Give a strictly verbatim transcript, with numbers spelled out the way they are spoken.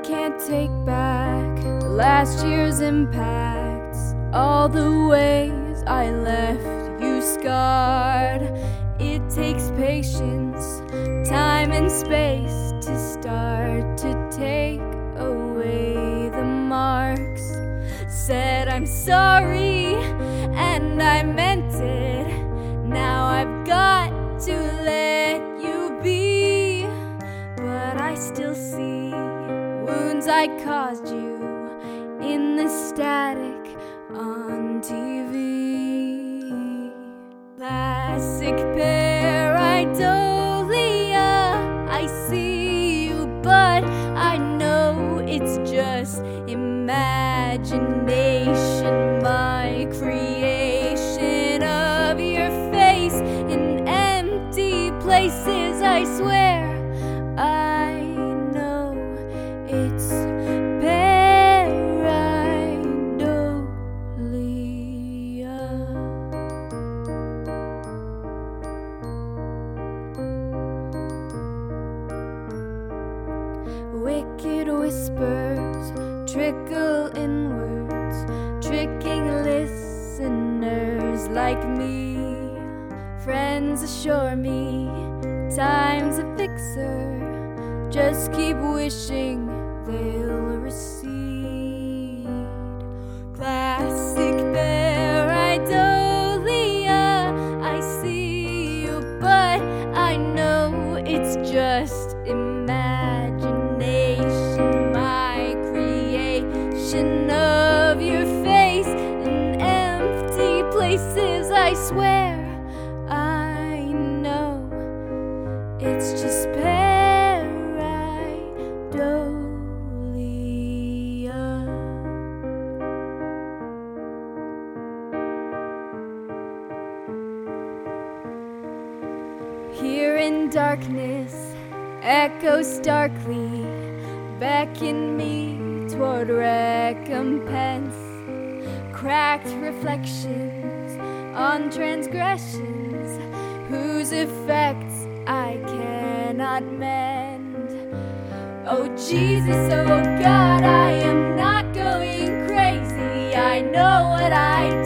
can't take back last year's impacts, all the ways I left you scarred. It takes patience, time and space to start to take away the marks. Said I'm sorry and I meant it. Now I've got to let you be, but I still see wounds I caused you in the static on T V. Classic pareidolia, I see you, but I know it's just imagination, my creation of your face in empty places. I swear I know it's pareidolia. Wicked whispers trickle inwards, tricking listeners like me. Friends assure me time's a fixer, just keep wishing they'll recede. Classic pareidolia, I see you, but I know it's just imagination, my creation of your face in empty places. I swear I know it's just pareidolia. Here in darkness, echoes starkly beckon me toward recompense. Cracked reflections on transgressions whose effects I cannot mend. Oh Jesus, oh God, I am not going crazy. I know what I